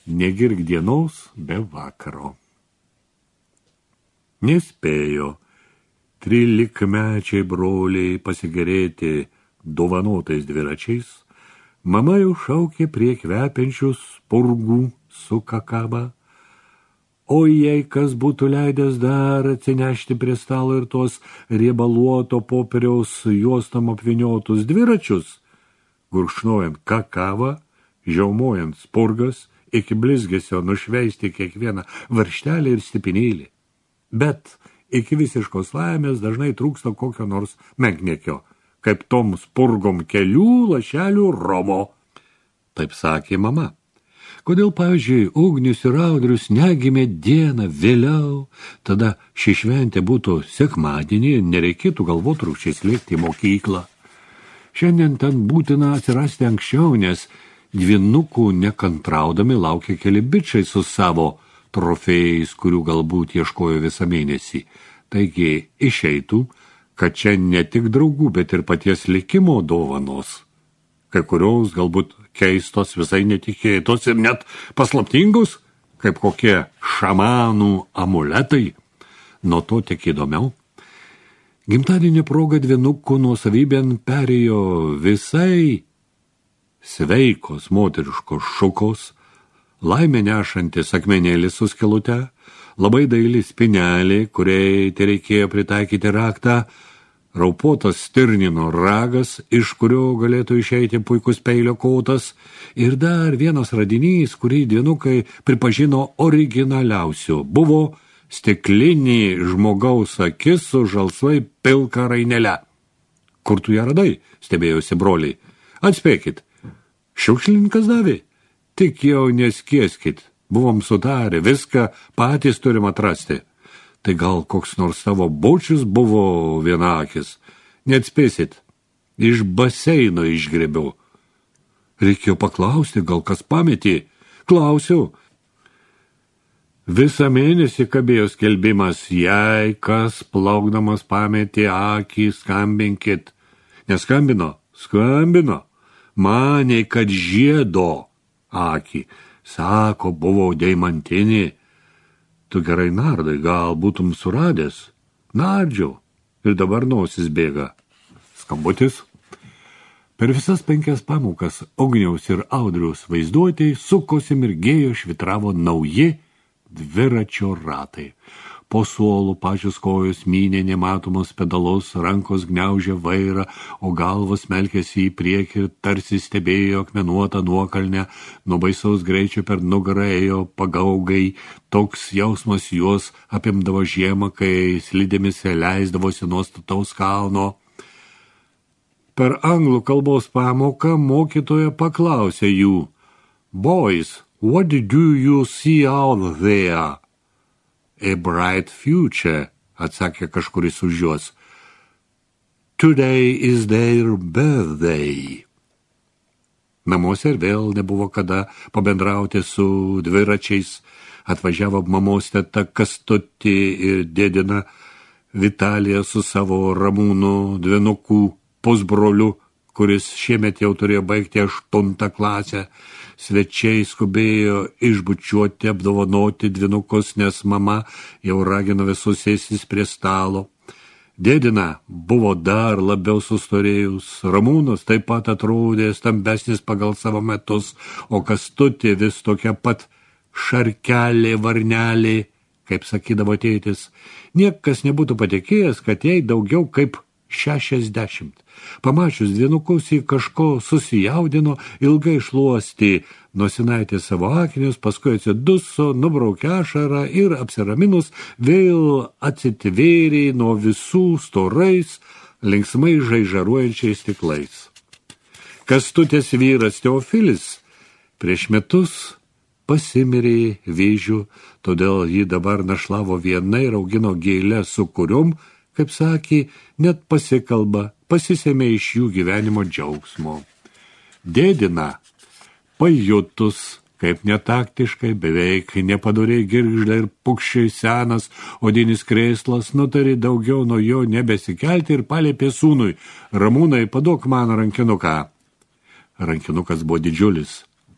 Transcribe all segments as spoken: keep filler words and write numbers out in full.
negirk dienos be vakaro. Nespėjo trylikmečiai broliai pasigerėti dovanotais dviračiais, mama jau šaukė prie kvepiančių spurgų su kakava, o jei kas būtų leidęs dar atsinešti prie stalo ir tos riebaluoto popieriaus juostom apvyniotus dviračius, gurkšnojant kakavą, žiaumojant spurgas, iki blizgesio nušveisti kiekvieną varžtelį ir stipinėlį. Bet iki visiškos laimės dažnai trūksta kokio nors menkniekio, kaip tom spurgom kelių lašelių romo. Taip sakė mama. Kodėl, pavyzdžiui, Ugnius ir Audrius negimė dieną vėliau, tada ši šventė būtų sekmadienį, nereikėtų galvotrūkčiais lėkti į mokyklą. Šiandien ten būtina atsirasti anksčiau, nes dvynukų nekantraudami laukia keli bičiai su savo trofėjais, kurių galbūt ieškojo visą mėnesį. Taigi išeitų, kad čia ne tik draugų, bet ir paties likimo dovanos. Kai kurios galbūt keistos, visai netikėtos ir net paslaptingos, kaip kokie šamanų amuletai. Nuo to tik įdomiau. Gimtadienio proga dvynukų nuosavybėn perėjo visai sveikos moteriškos šukos, laimė nešantis akmenėlis su skilute, labai daili spinelė, kuriai tai reikėjo pritaikyti raktą, raupotas stirnino ragas, iš kurio galėtų išeiti puikus peilio kotas, ir dar vienas radinys, kurį dvynukai pripažino originaliausiu, buvo stiklinį žmogaus akis su žalsvai pilka rainele. Kur tu ją radai? Stebėjosi broliai. Atspėkit, šiukšlininkas davė? Tik jau neskieskit, buvom sutarę, viską patys turim atrasti. Tai gal koks nors tavo bočius buvo vienakis. Neatspėsit, iš baseino išgrėbiau. Reikėjo paklausti, gal kas pametė. Klausiau. Visą mėnesį kabėjo skelbimas, jei kas plaukdamas pametė akį, skambinkit. Neskambino? Skambino. Manė, kad žiedo akį. Sako, buvo deimantinė. Tu gerai nardai, gal būtum suradęs? Nardžiau. Ir dabar nosis bėga. Skambutis. Per visas penkias pamokas Ugniaus ir Audriaus vaizduotėjai sukosi mirgėjo švitravo nauji dviračio ratai. Po suolų pačios kojos mynė nematomus pedalus, rankos gniaužė vairą, o galvos melkėsi į priekį ir tarsi stebėjo akmenuotą nuokalnę, nuo baisaus greičio per nugarą ėjo pagaugai, toks jausmas juos apimdavo žiemą, kai slidėmis leisdavosi nuo stataus kalno. Per anglų kalbos pamoką mokytoja paklausė jų, Boys, what do you see out there? A bright future, atsakė kažkuris už juos. Today is their birthday. Namuose ir vėl nebuvo kada pabendrauti su dviračiais. Atvažiavo mamos teta Kastutė ir dėdina Vitalija su savo Ramūnu dvynukų pusbroliu, kuris šiemet jau turėjo baigti aštuntą klasę. Svečiai skubėjo išbučiuoti, apdovanoti dvynukus, nes mama jau ragino visus sėstis prie stalo. Dėdina buvo dar labiau sustorėjus, Ramūnas taip pat atrodė stambesnis pagal savo metus, o Kastutė vis tokia pat šarkelė, varnelė, kaip sakydavo tėtis. Niekas nebūtų patikėjęs, kad jai daugiau kaip šešiasdešimt. Pamačius dvynukus į kažko susijaudino, ilgai šluostė nosinaitė savo akinius, paskui atsiduso, nubraukė ašarą ir apsiraminus vėl atsitvėrė nuo visų storais, linksmai žaižaruojančiais stiklais. Kastutės vyras Teofilis prieš metus pasimirė vėžiu, todėl ji dabar našlavo viena ir augino gėlę, su kuriom, kaip sakė, net pasikalba, pasisėmė iš jų gyvenimo džiaugsmo. Dėdina, pajutus, kaip netaktiškai, beveik nepadoriai girgžda ir pukščiai senas odinis krėslas, nutarė daugiau nuo jo nebesikelti ir paliepė sūnui, Ramūnai, paduok man rankinuką. Rankinukas buvo didžiulis,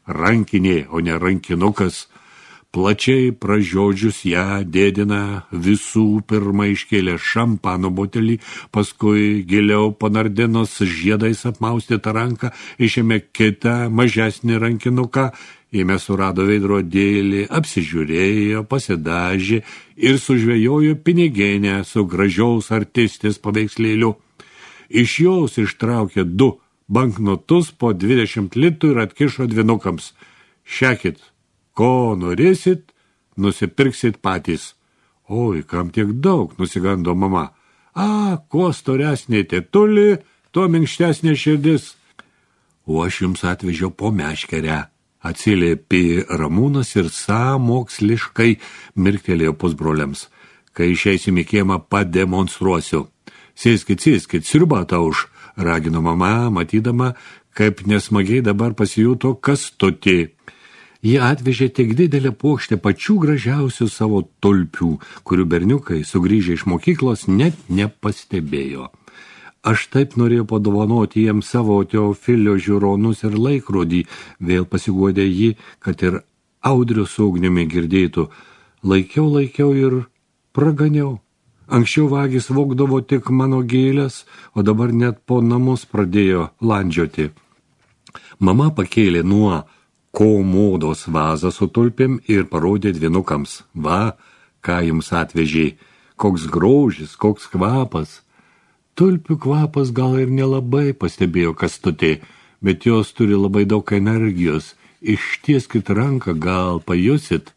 rankinė, o ne rankinukas. Plačiai pražiodžius ją dėdina visų pirma iškėlė šampano butelį, paskui giliau panardinos žiedais apmaustytą ranką, išėmė kitą mažesnį rankinuką, jame surado veidrodėlį, apsižiūrėjo, pasidažė ir sužvejojo pinigėnę su gražiaus artistės paveikslėliu. Iš jos ištraukė du banknotus po dvidešimt litų ir atkišo dvinukams. Šekit, ko norėsit, nusipirksit patys. Oi, kam tiek daug, nusigando mama. A, kuo storesnė tėtulį, tuo minkštesnė širdis. O aš jums atvežiau po meškerę, atsiliepė Ramūnas ir sąmoksliškai mirktelėjo pusbroliams. Kai išeisim į kiemą, pademonstruosiu. Sėskit, sėskit, sriubą tauš, ragino mama, matydama, kaip nesmagiai dabar pasijuto Kastutį. Jie atvežė tik didelę puokštę pačių gražiausių savo tulpių, kurių berniukai, sugrįžę iš mokyklos, net nepastebėjo. Aš taip norėjau padovanoti jiems savo Teofilio žiūronus ir laikrodį, vėl pasiguodė jį, kad ir Audrių su Ugniumi girdėtų. Laikiau, laikiau ir praganiau. Anksčiau vagis vogdavo tik mano gėlės, o dabar net po namus pradėjo landžioti. Mama pakėlė nuo komodos vazą su tulpėm ir parodė dvinukams. Va, ką jums atvežė, koks grožis, koks kvapas. Tulpių kvapas gal ir nelabai, pastebėjo Kastutė, bet jos turi labai daug energijos. Ištieskit ranką, gal pajusit.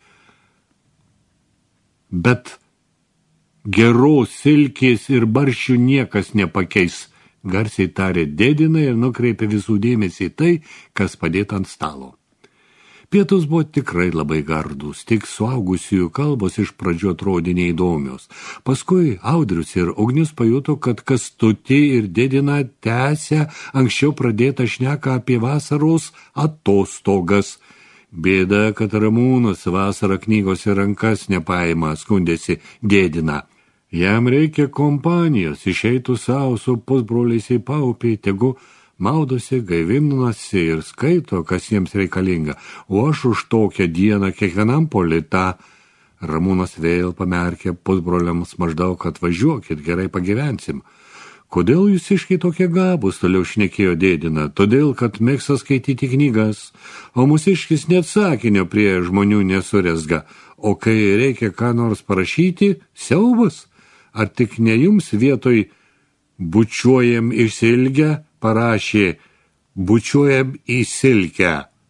Bet geros silkės ir barščių niekas nepakeis, garsiai tarė dėdina ir nukreipė visų dėmesį į tai, kas padėta ant stalo. Pietus buvo tikrai labai gardūs, tik suaugusiųjų kalbos iš pradžių atrodė neįdomios. Paskui Audrius ir Ugnius pajuto, kad Kastutė ir dėdina tęsia anksčiau pradėtą šneką apie vasaros atostogas. Bėda, kad Ramūnas vasarą knygos į rankas nepaima, skundėsi dėdina. Jam reikia kompanijos, išeitų savo su pusbroliais į paupį, tegu maudosi, gaivinasi ir skaito, kas jiems reikalinga, o aš už tokią dieną kiekvienam po litą. Ramūnas vėl pamerkė pusbroliams maždaug, kad važiuokit, gerai pagyvensim. Kodėl jūs iškai tokie gabūs, toliau šnekėjo dėdina, todėl, kad mėgsta skaityti knygas, o mūsiškis net sakinio prie žmonių nesurezga, o kai reikia ką nors parašyti, siaubas, ar tik ne jums vietoj bučiuojam išsilgę, parašė bučiuojam į silkę.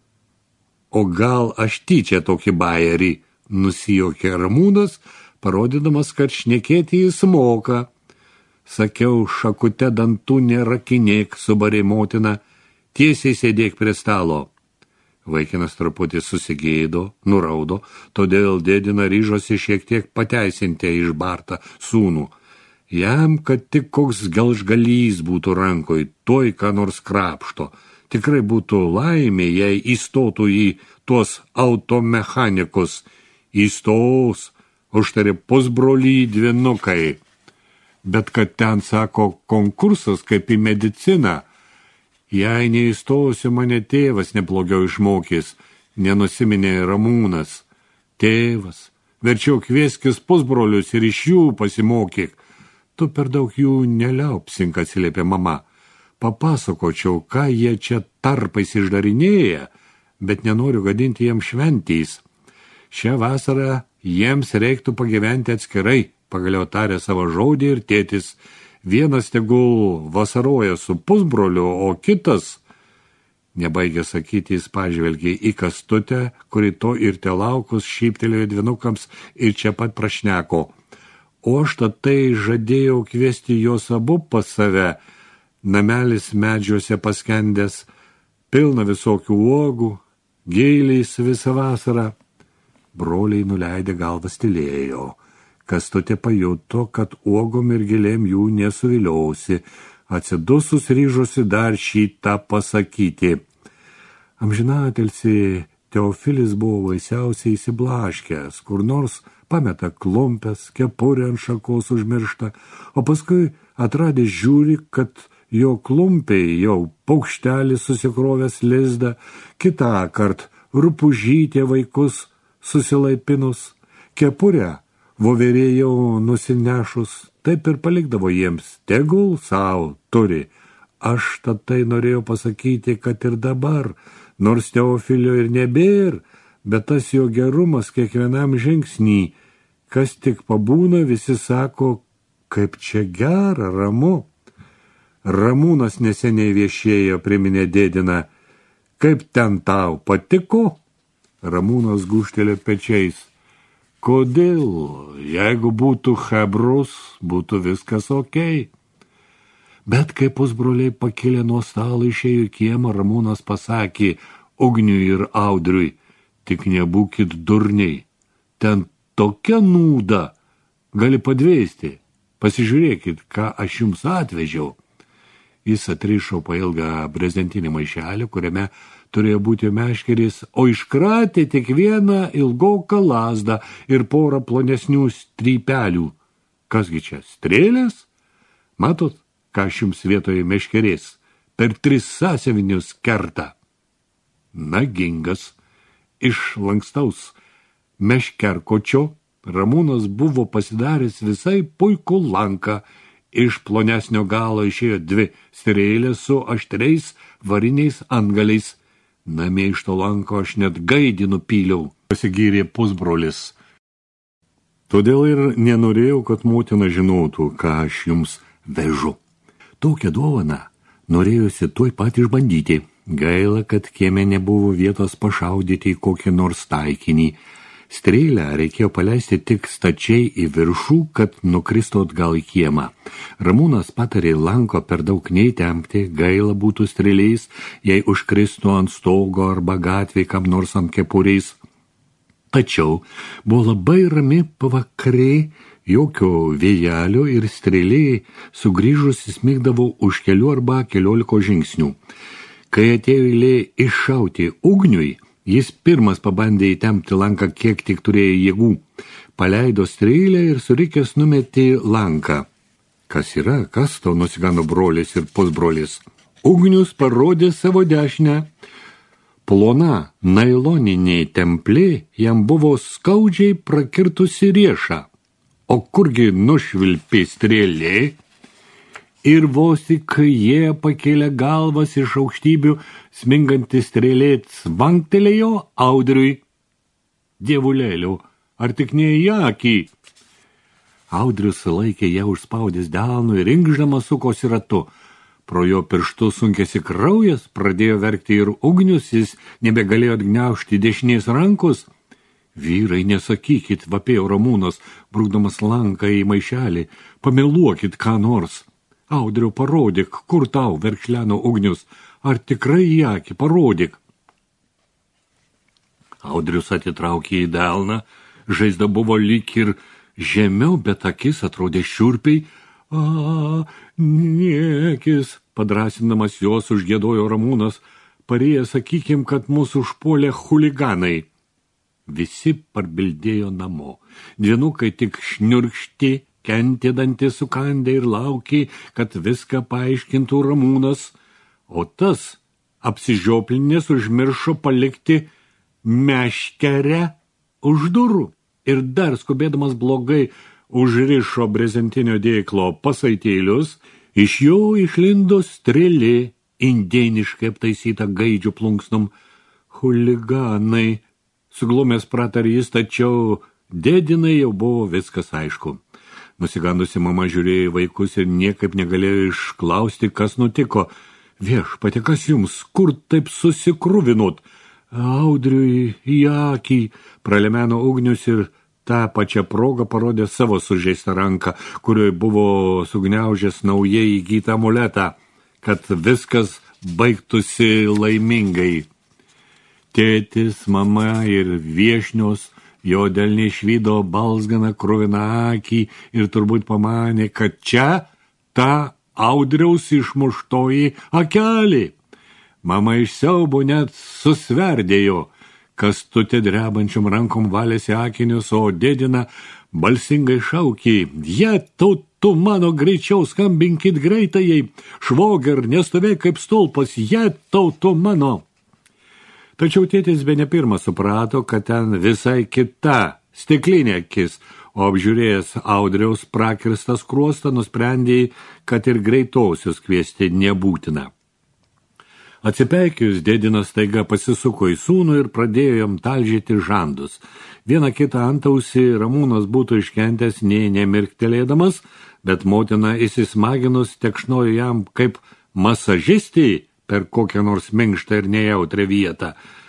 O gal aš tyčia tokį bajerį, nusijuokė Ramūnas, parodydamas, kad šnekėti jis moka. Sakiau, šakute dantų nerakinėk, subarė motina, tiesiai sėdėk prie stalo. Vaikinas truputį susigėdo, nuraudo, todėl dėdina ryžosi šiek tiek pateisinti išbartą sūnų. Jam, kad tik koks gelžgalys būtų rankoj, toj ką nors krapšto. Tikrai būtų laimė, jei įstotų į tuos automechanikus. Įstos, užtarė pusbrolį dvinukai. Bet kad ten, sako, konkursas kaip į mediciną. Jei neįstosiu, mane tėvas neblogiau išmokys, nenusiminė Ramūnas. Tėvas, verčiau kvieskis pusbrolius ir iš jų pasimokyk. Tu per daug jų neliaupsink, atsiliepė mama. Papasakočiau, ką jie čia tarpais išdarinėja, bet nenoriu gadinti jiems šventys. Šią vasarą jiems reiktų pagyventi atskirai, pagaliau tarė savo žodį ir tėtis. Vienas tegul vasaroja su pusbroliu, o kitas, nebaigė sakyti, jis pažvelgė į Kastutę, kuri to ir telaukus šyptelėjo dvinukams ir čia pat prašneko. O aš tai žadėjau kviesti jos abu pas save, namelis medžiuose paskendęs, pilna visokių uogų, gėliais visą vasarą. Broliai nuleidę galvas tylėjo. Kastutė pajuto, kad uogom ir gėlėm jų nesuviliosi, atsidusus ryžosi dar šitą pasakyti. Amžinatilsį Teofilis buvo baisiausiai įsiblaškęs, kur nors pameta klumpes, kepurę ant šakos užmiršta, o paskui atradęs žiūri, kad jo klumpiai jau paukštelis susikrovęs lizdą, kitą kart Rupužytė vaikus susilaipinus, kepurę voverėjau nusinešus, taip ir palikdavo jiems, tegul savo turi. Aš tad tai norėjau pasakyti, kad ir dabar, nors Teofilio ir nebėr, bet tas jo gerumas kiekvienam žingsnį, kas tik pabūna, visi sako, kaip čia gera, ramu. Ramūnas neseniai viešėjo, priminė dėdina, kaip ten tau patiko? Ramūnas gūžtelė pečiais. Kodėl, jeigu būtų chebrus, būtų viskas okei. Bet kai pusbroliai pakilė nuo stalo išėjo į kiemą, Ramūnas pasakė Ugniui ir Audriui, tik nebūkit durniai, ten tokia nūda, gali padvėsti, pasižiūrėkit, ką aš jums atvežiau. Jis atrišo pailgą brezentinį maišelį, kuriame turėjo būti meškeris, o iškratė tik vieną ilgoką lazdą ir porą plonesnių strypelių. Kasgi čia, strėlės? Matot, ką aš jums vietoje meškerės per tris sąsiavinius kerta. Nagingas, iš lankstaus meškerkočio Ramūnas buvo pasidaręs visai puikų lanką. Iš plonesnio galo išėjo dvi strėlės su aštriais variniais antgaliais. Namie iš to lanko aš net gaidį nupyliau, pasigyrė pusbrolis. Todėl ir nenorėjau, kad motina žinotų, ką aš jums vežu. Tokią dovaną norėjusi tuoj pat išbandyti. Gaila, kad kieme nebuvo vietos pašaudyti į kokį nors taikinį. Strėlę reikėjo paleisti tik stačiai į viršų, kad nukristų atgal į kiemą. Ramūnas patarė lanko per daug neįtempti, gaila būtų strėliais, jei užkristų ant stogo arba gatvėj kam nors ant kepuriais. Tačiau buvo labai rami pavakarė, jokio vėjelio ir strėliai sugrįžusi smigdavo už kelių arba kelioliko žingsnių. Kai atėjo eilė iššauti Ugniui, jis pirmas pabandė įtempti lanką, kiek tik turėjo jėgų. Paleido strėlę ir surikęs numetė lanką. Kas yra, kas to, nusigano brolis ir pusbrolis. Ugnius parodė savo dešinę. Plona nailoninė templė jam buvo skaudžiai prakirtusi riešą. O kurgi nušvilpė strėlė? Ir vos tik jie pakėlė galvas iš aukštybių, smingantis strėlė cvanktelėjo Audriui. Dievulėliau, ar tik ne į akį? Audrius laikė ją užspaudęs delnu ir inkšdamas sukosi ratu. Pro jo pirštus sunkėsi kraujas, pradėjo verkti ir Ugnius, jis nebegalėjo atgniaužti dešinės rankos. Vyrai, nesakykit, vapėjo Ramūnas, brūkdamas lanką į maišelį, pameluokit ką nors. Audriau, parodyk, kur tau, verkšleno Ugnius, ar tikrai į akį, parodyk. Audrius atitraukė į delną, žaizda buvo lyg ir žemiau, bet akis atrodė šiurpiai. A, niekis, padrasinamas jos užgiedojo Ramūnas, parėję sakykim, kad mūsų užpuolė chuliganai. Visi parbildėjo namo, dvienukai tik šniurkšti, kentė dantis sukandė ir laukė, kad viską paaiškintų Ramūnas, o tas apsižioplinės užmiršo palikti meškerę už durų ir dar skubėdamas blogai užrišo brezentinio dėklo pasaitėlius, iš jo išlindo strėlė, indėniškai aptaisyta gaidžių plunksnom. Chuliganai, suglumęs pratarė jis, tačiau dėdinai jau buvo viskas aišku. Nusigandusi mama žiūrėjo į vaikus ir niekaip negalėjo išklausti, kas nutiko. Viešpatie, kas jums, kur taip susikruvinot? Audriui į akį, pralemeno Ugnius ir tą pačią progą parodė savo sužeistą ranką, kurioje buvo sugniaužęs naujai įgytą amuletą, kad viskas baigtųsi laimingai. Tėtis, mama ir viešnios jo dėl neišvydo balzganą kruviną akį ir turbūt pamanė, kad čia ta Audriaus išmuštoji akelė. Mama iš siaubo net susverdėjo, Kastutė drebančiom rankom valėsi akinius, o dėdina balsingai šaukė: Jetau, tu mano, greičiau skambinkit greitajai, švoger, nestovėk kaip stulpas, jetau, tu mano. Tačiau tėtis be ne pirmą suprato, kad ten visai kita stiklinė akis, o apžiūrėjęs Audriaus prakirstas skruostą nusprendė, kad ir greitosios kviesti nebūtina. Atsipeikėjus, dėdinas staiga pasisuko į sūnų ir pradėjo jam talžyti žandus. Vieną kitą antausį Ramūnas būtų iškentęs nei nemirktelėdamas, bet motina įsismaginus tekšnojo jam kaip masažistį per kokią nors minkštą ir nejautrę vietą.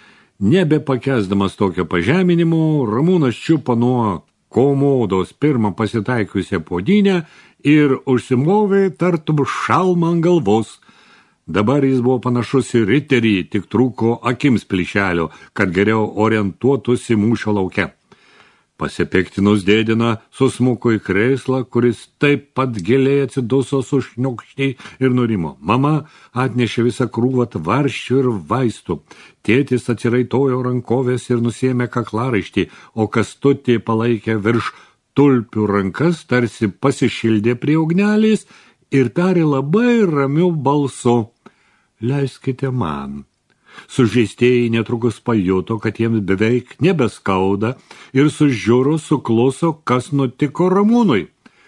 Nebepakęsdamas tokio pažeminimo, Ramūnas čiupo nuo komodos pirmą pasitaikiusią puodynę ir užsimovė tartum šalmą ant galvos. Dabar jis buvo panašus į riterį, tik trūko akims plyšelio, kad geriau orientuotųsi mūšio lauke. Pasipiktinus dėdina susmuko į krėslą, kuris taip pat giliai atsiduso sušniokštį ir nurimo. Mama atnešė visą krūvą tvarščių ir vaistų. Tėtis atsiraitojo rankovės ir nusėmė kaklaraištį, o Kastutį palaikė virš tulpių rankas, tarsi pasišildė prie ugnelės ir tarė labai ramiu balsu: leiskite man. Sužeistieji netrukus pajuto, kad jiems beveik nebeskauda ir sužiūro sukluso, kas nutiko Ramūnui.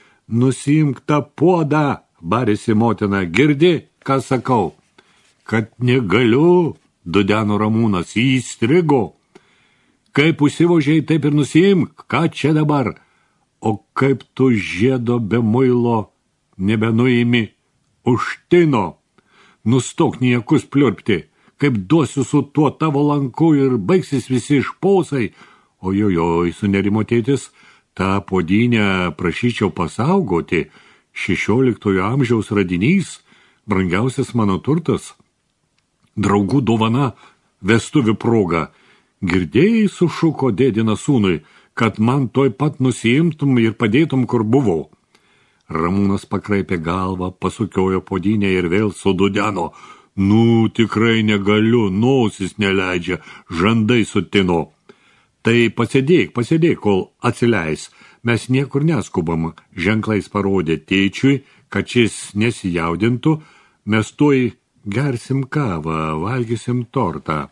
Nusiimk tą puodą, barėsi motina, girdi, ką sakau. Kad negaliu, dudeno Ramūnas, įstrigo. Kaip užsivožiai, taip ir nusiimk, ką čia dabar. O kaip tu žiedo be muilo nebenuimi, užtino. Nustok niekus pliurpti, kaip duosiu su tuo tavo lanku ir baigsis visi išpausai. Ojojoj, sunerimo tėtis, tą puodynę prašyčiau pasaugoti, šešioliktojo amžiaus radinys, brangiausias mano turtas. Draugų dovana, vestuvių proga. Girdėjai, sušuko dėdina sūnui, kad man toj pat nusiimtum ir padėtum, kur buvau. Ramūnas pakraipė galvą, pasukiojo puodynę ir vėl sududeno. Nu, tikrai negaliu, nosis neleidžia, žandai sutino. Tai pasėdėk, pasėdėk, kol atsileis. Mes niekur neskubam, ženklais parodė tėčiui, kad šis nesijaudintų, mes tuoj gersim kavą, valgysim tortą.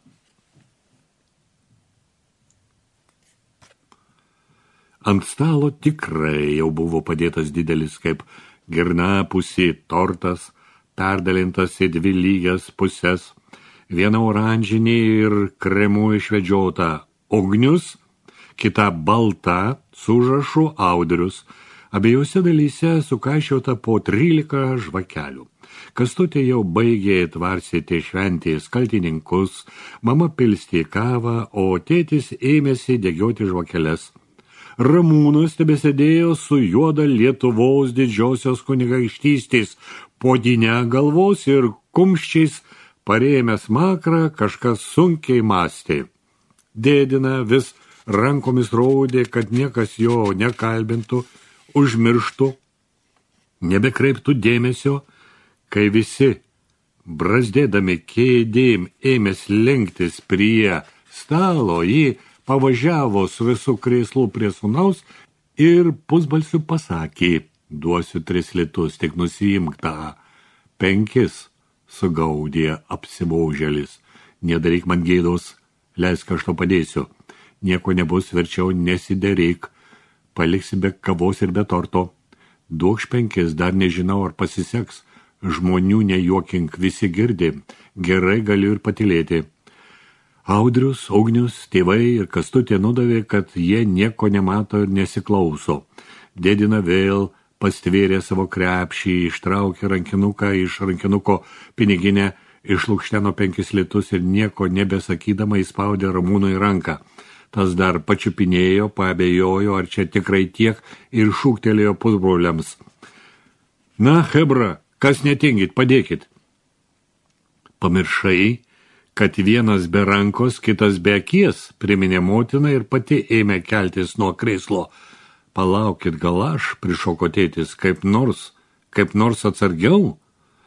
Ant stalo tikrai jau buvo padėtas didelis kaip girnapusė tortas, perdalintas į dvi lygias pusės, viena oranžinė ir kremu išvedžiota ugnius, kita balta su užrašu Audrius, abiejose dalyse sukaišiota po trylika žvakelių. Kastutė jau baigė tvarsyti šventės kaltininkus, mama pilstė kavą, o tėtis ėmėsi degioti žvakeles. Ramūnas tebesėdėjo su juoda Lietuvos didžiosios kunigaikštystės puodynę galvos ir kumščiais parėmęs makrą kažkas sunkiai mąstė. Dėdina vis rankomis rodė, kad niekas jo nekalbintų, užmirštų, nebekreiptų dėmesio, kai visi, brazdėdami kėdėm, ėmės lenktis prie stalo, jį pavažiavo su visų krėslų prie sūnaus ir pusbalsiu pasakė: duosiu tris litus, tik nusiimk tą. Penkis, sugaudė apsibaužėlis. Nedaryk man gėdos, leisk aš to padėsiu. Nieko nebus, verčiau nesidaryk. Paliksi be kavos ir be torto. Duokš penkis, dar nežinau, ar pasiseks. Žmonių nejuokink, visi girdi. Gerai galiu ir patilėti. Audrius, Ugnius, tėvai ir Kastutė nudavė, kad jie nieko nemato ir nesiklauso. Dėdina vėl pastvėrė savo krepšį, ištraukė rankinuką iš rankinuko piniginę, išlukšteno penkis litus ir nieko nebesakydama įspaudė Ramūnui ranką. Tas dar pačiupinėjo, paabejojo, ar čia tikrai tiek, ir šūktelėjo pusbroliams: na, hebra, kas netingit, padėkit. Pamiršai, kad vienas be rankos, kitas be akies, priminė motina ir pati ėmė keltis nuo krėslo. Palaukit, gal aš, prišoko tėtis, kaip nors, kaip nors atsargiau.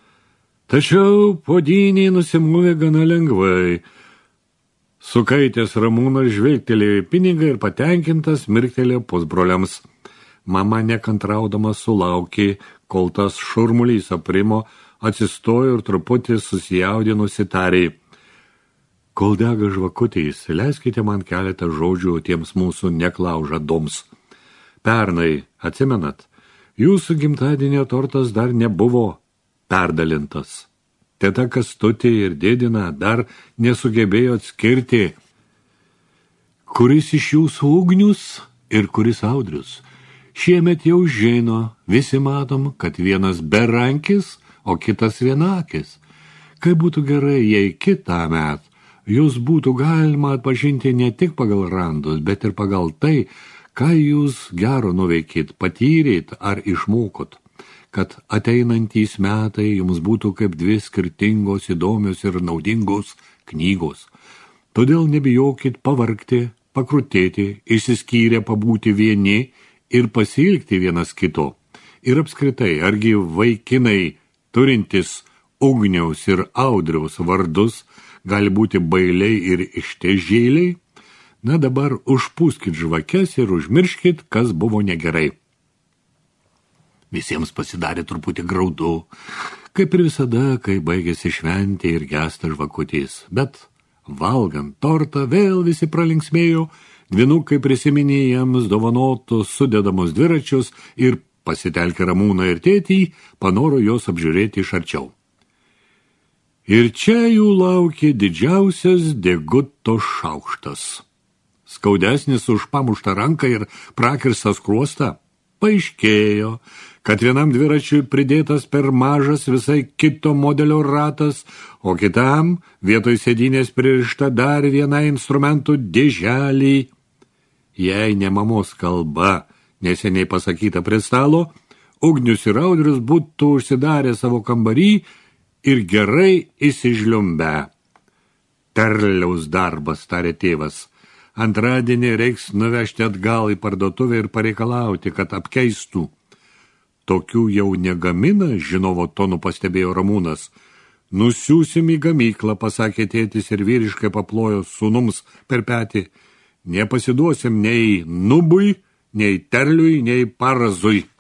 Tačiau puodynė nusimūvė gana lengvai. Sukaitęs Ramūnas žvilgtelėjo į pinigą ir patenkintas mirktelėjo pusbroliams. Mama nekantraudamas sulaukė, kol tas šurmulys aprimo, atsistojo ir truputį susijaudinusi tarė: Kol dega žvakutės, leiskite man keletą žodžių tiems mūsų neklaužadoms. Pernai, atsimenat, jūsų gimtadienio tortas dar nebuvo perdalintas. Teta Kastutė ir dėdina dar nesugebėjo atskirti, kuris iš jūsų Ugnius ir kuris Audrius. Šiemet jau žino, visi matom, kad vienas berankis, o kitas vienakis. Kaip būtų gerai, jei kitą met jūs būtų galima atpažinti ne tik pagal randus, bet ir pagal tai, ką jūs gero nuveikit, patyrėt ar išmokot, kad ateinantys metai jums būtų kaip dvi skirtingos, įdomios ir naudingos knygos. Todėl nebijokit pavargti, pakrutėti, išsiskyrę pabūti vieni ir pasiilgti vienas kito. Ir apskritai, argi vaikinai turintis Ugniaus ir Audriaus vardus gali būti bailiai ir ištežėliai? Na dabar užpūskit žvakes ir užmirškit, kas buvo negerai. Visiems pasidarė truputį graudu, kaip ir visada, kai baigėsi šventė ir gęsta žvakutės. Bet valgant tortą vėl visi pralinksmėjo, dvynukai prisiminė jiems dovanotus sudedamus dviračius ir pasitelkę Ramūną ir tėtį, panoro jos apžiūrėti iš arčiau. Ir čia jų laukė didžiausias deguto šaukštas. Skaudesnis už pamuštą ranką ir prakirstą skruostą. Paaiškėjo, kad vienam dviračiui pridėtas per mažas visai kito modelio ratas, o kitam vietoj sėdynės pririšta dar viena instrumentų dėželį. Jei ne mamos kalba neseniai pasakyta prie stalo, Ugnius ir Audrius būtų užsidarę savo kambarį ir gerai įsižliumbę. Terliaus darbas, tarė tėvas. Antradienį reiks nuvežti atgal į parduotuvę ir pareikalauti, kad apkeistų. Tokių jau negamina, žinovo tonu pastebėjo Ramūnas. Nusiūsim į gamyklą, pasakė tėtis ir vyriškai paplojo sūnums per petį. Nepasiduosim nei Nubui, nei Terliui, nei Parazui.